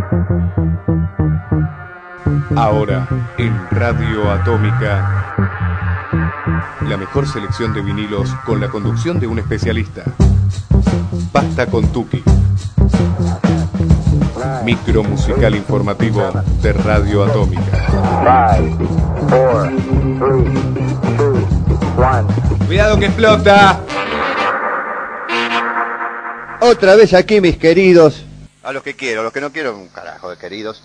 Ahora, en Radio Atómica, la mejor selección de vinilos con la conducción de un especialista. Basta con Tuki. Micro musical informativo de Radio Atómica. 5, 4, 3, 2, 1. ¡Cuidado que explota! Otra vez aquí, mis queridos. A los que quiero, a los que no quiero, un carajo de queridos.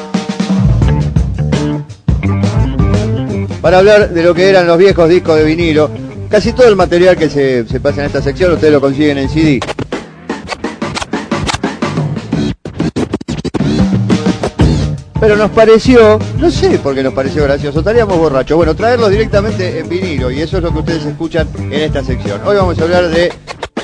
Para hablar de lo que eran los viejos discos de vinilo. Casi todo el material que se pasa en esta sección ustedes lo consiguen en CD. Pero nos pareció, no sé por qué nos pareció gracioso, estaríamos borrachos. Bueno, traerlos directamente en vinilo, y eso es lo que ustedes escuchan en esta sección. Hoy vamos a hablar de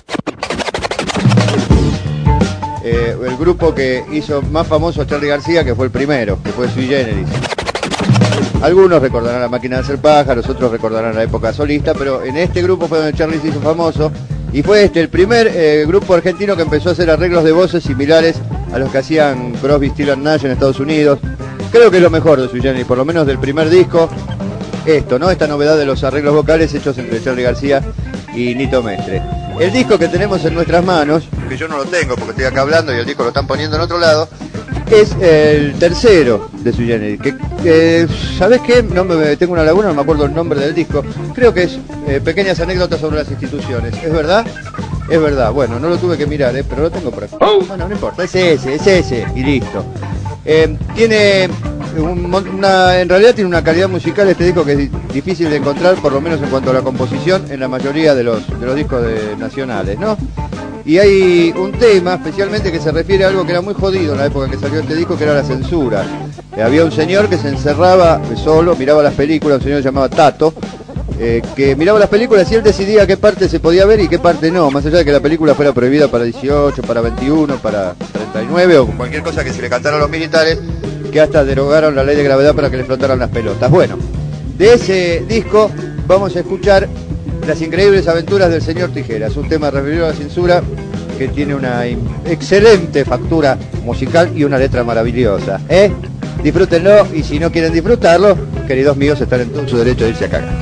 el grupo que hizo más famoso a Charly García, que fue el primero, que fue Sui Generis. Algunos recordarán La Máquina de Hacer Pájaros, otros recordarán la época solista, pero en este grupo fue donde Charly se hizo famoso, y fue el primer grupo argentino que empezó a hacer arreglos de voces similares a los que hacían Crosby, Stills & Nash en Estados Unidos. Creo que es lo mejor de Sui Generis, por lo menos del primer disco, esta novedad de los arreglos vocales hechos entre Charly García y Nito Mestre. El disco que tenemos en nuestras manos, que yo no lo tengo porque estoy acá hablando y el disco lo están poniendo en otro lado, es el tercero de Sui Generis. ¿Sabés qué? Tengo una laguna, no me acuerdo el nombre del disco. Creo que es Pequeñas anécdotas sobre las instituciones. ¿Es verdad? Es verdad. Bueno, no lo tuve que mirar, pero lo tengo por aquí. Bueno, no importa, es ese, y listo. Tiene en realidad tiene una calidad musical este disco que es difícil de encontrar, por lo menos en cuanto a la composición, en la mayoría de los discos nacionales, ¿no? Y hay un tema especialmente que se refiere a algo que era muy jodido en la época en que salió este disco, que era la censura. Había un señor que se encerraba solo, miraba las películas, un señor llamado Tato, que miraba las películas y él decidía qué parte se podía ver y qué parte no, más allá de que la película fuera prohibida para 18, para 21, para 39 o cualquier cosa que se le cantara a los militares, que hasta derogaron la ley de gravedad para que le flotaran las pelotas. Bueno, de ese disco vamos a escuchar Las increíbles aventuras del señor Tijeras, un tema referido a la censura que tiene una excelente factura musical y una letra maravillosa. Disfrútenlo, y si no quieren disfrutarlo, queridos míos, están en todo su derecho de irse a cagar.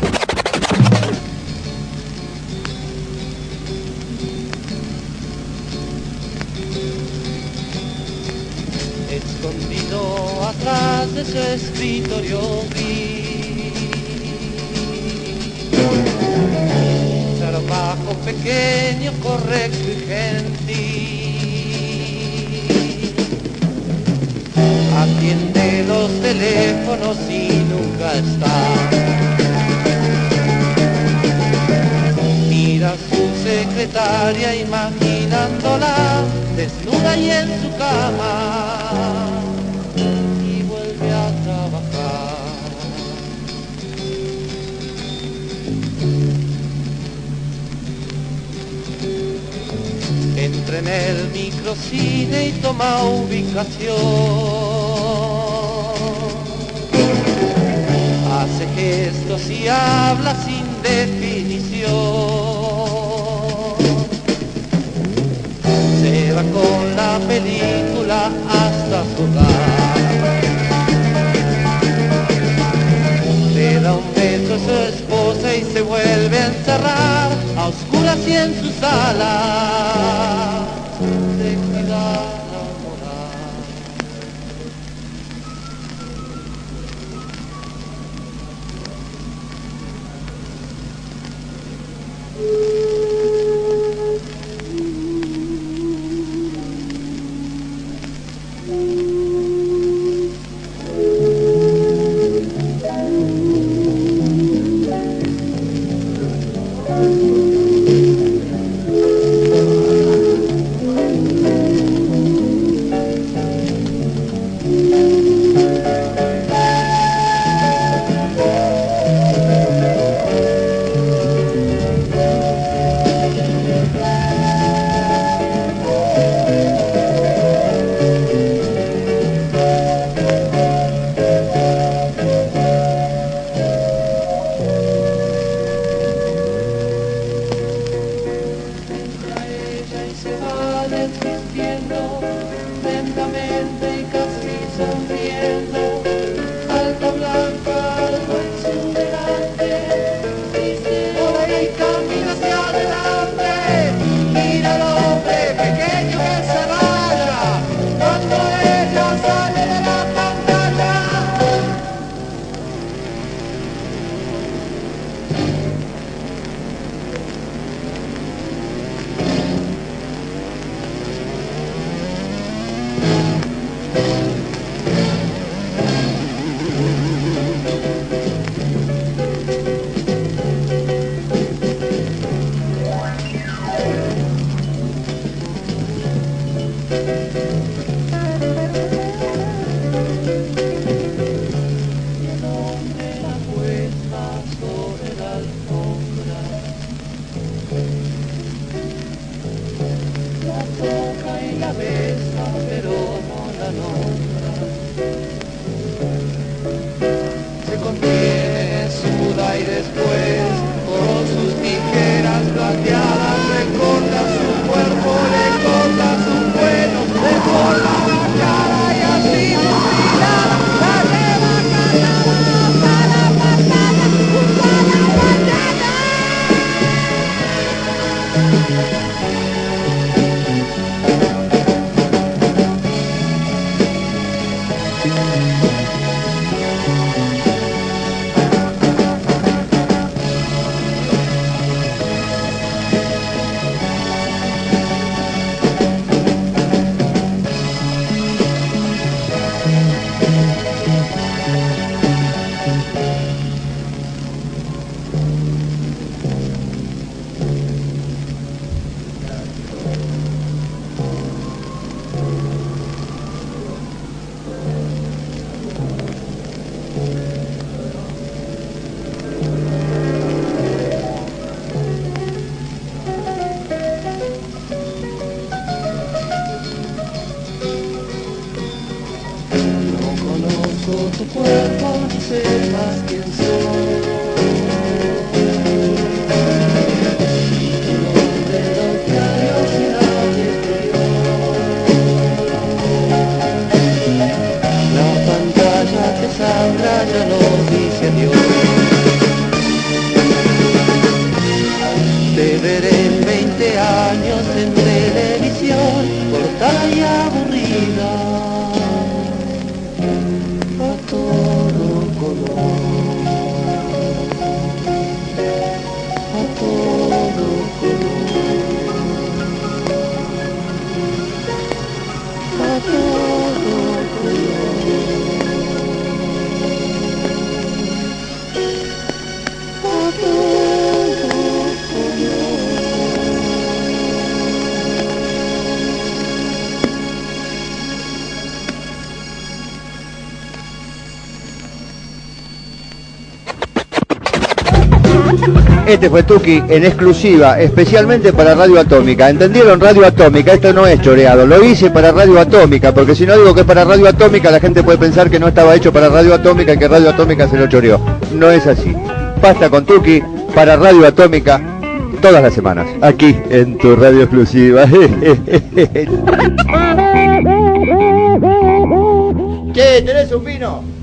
Escondido atrás de su escritorio gris, trabajo pequeño, correcto y gentil, atiende los teléfonos y nunca está. Mira a su secretaria imaginándola desnuda y en su cama, y vuelve a trabajar. Entra en el microcine y toma ubicación, hace gestos y habla sin definición, se va con la película hasta su hogar, le da un beso a su esposa y se vuelve a encerrar a oscuras y en su sala de cuidar laboral. desvistiendo lentamente y casi sonriendo, alta blanca, algo exuberante, por ahí camina hacia adelante, mira al hombre pequeño que se raya, cuando ella sale de la pantalla. Tu cuerpo, no sepas quién soy. De los diarios y nadie exterior. La pantalla que saldrá ya nos dice adiós. Te veré en 20 años en televisión, cortada y aburrida. Este fue Tuki en exclusiva, especialmente para Radio Atómica. ¿Entendieron? Radio Atómica, esto no es choreado. Lo hice para Radio Atómica, porque si no digo que es para Radio Atómica, la gente puede pensar que no estaba hecho para Radio Atómica y que Radio Atómica se lo choreó. No es así. Basta con Tuki para Radio Atómica todas las semanas, aquí en tu radio exclusiva. Che, ¿tenés un vino?